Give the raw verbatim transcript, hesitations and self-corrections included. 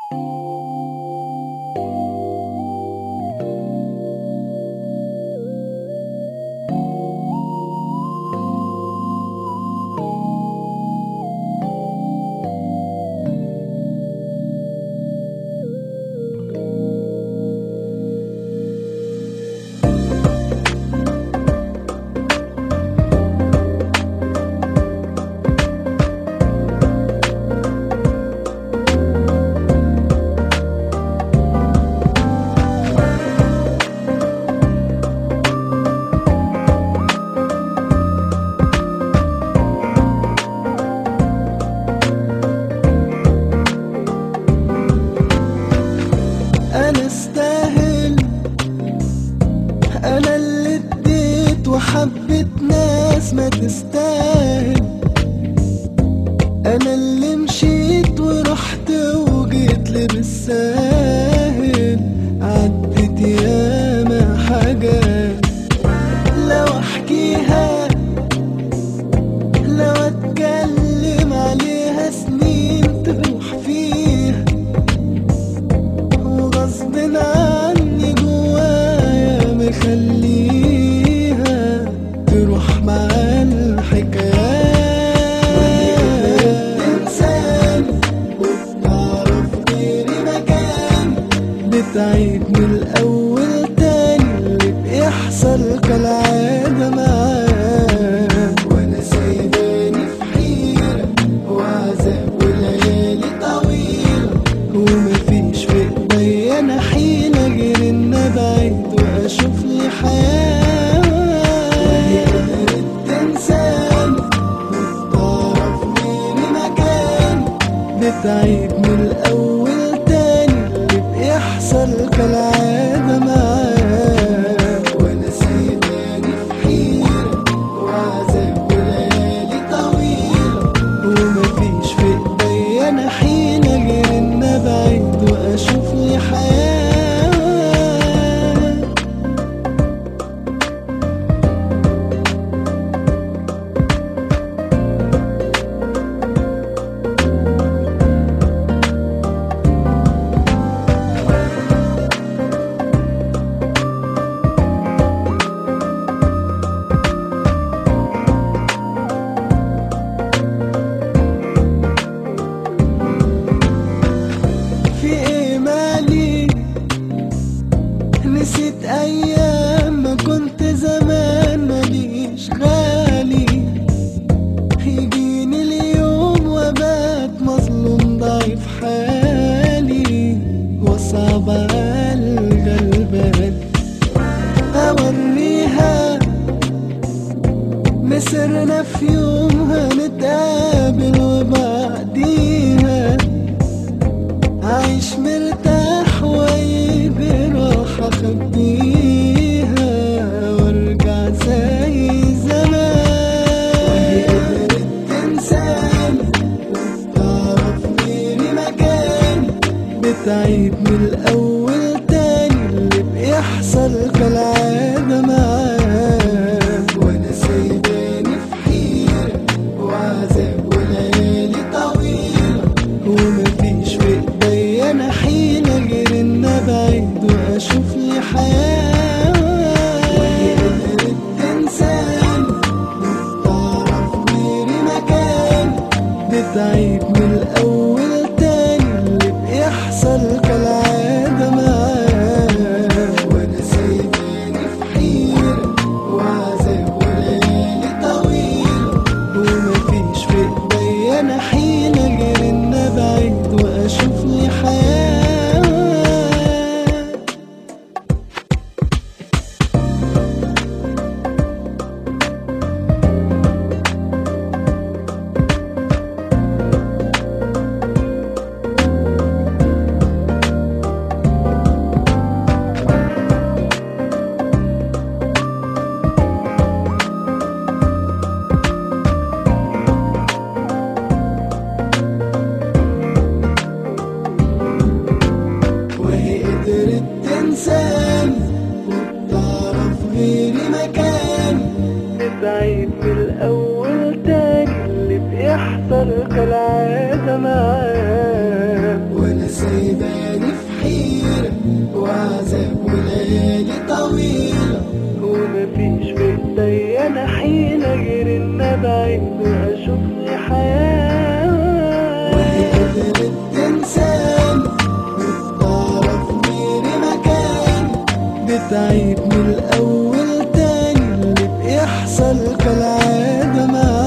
أنا استاهل، أنا اللي اديت وحبيت ناس ما تستاهل، أنا اللي مشيت ورحت وجيت لي بالساهل. عدت ياما حاجات لو احكيها، لو اتكلم عليها سنين تروح فيها، وغصب عني جوايا مخليها تروح مع الحكايات. انسان وبتعرف غيري مكان، بتعيد من الاول تاني اللي بيحصل كالعادة معاك، وانا سايباني في حيرة وعذاب وليالي طويلة، ومفيش في ايديا انا حيلة غير ان ابعد واشوف لي حياة. وهي قدرت تنساني وبتعرف غيري مكان، بتعيد من الاول تاني اللي بيحصل كالعادة معاك، وانا سايباني في حيرة وعذاب وليالي طويلة، ومفيش في ايديا انا حيلة غير ان ابعد واشوف لي حياة. في ايه مالي نسيت ايام ما كنت زمان ماليش غالي، يجيني اليوم وبات مظلوم ضعيف حالي، وصعب على الغلبان اوريها مسرنا في يوم هنتقابل، وبعديها عايش مرتاح واي براحة اخبيها وارجع زي زمان. وهي قدرت تنساني وبتعرف غيري مكان، بتعيد من الاول تاني اللي بيحصل كالعادة معاك، وانا سايباني في حيرة وعذاب وليالي طويلة، ومفيش في ايديا انا حيلة غير ان ابعد واشوف لي حياة. وهي قدرت تنساني وبتعرف غيري مكان، بتعيد من الاول تاني اللي بيحصل كالعادة معاك، وانا سايباني في حيرة وعذاب وليالي طويلة، ومفيش في ايديا انا حيلة غير ان ابعد واشوف لي حياة. وهي قدرت تنساني وبتعرف غيري مكان، بتعيد من الاول تاني اللي بيحصل كالعادة معاك، وانا سايبة كالعادة معاك.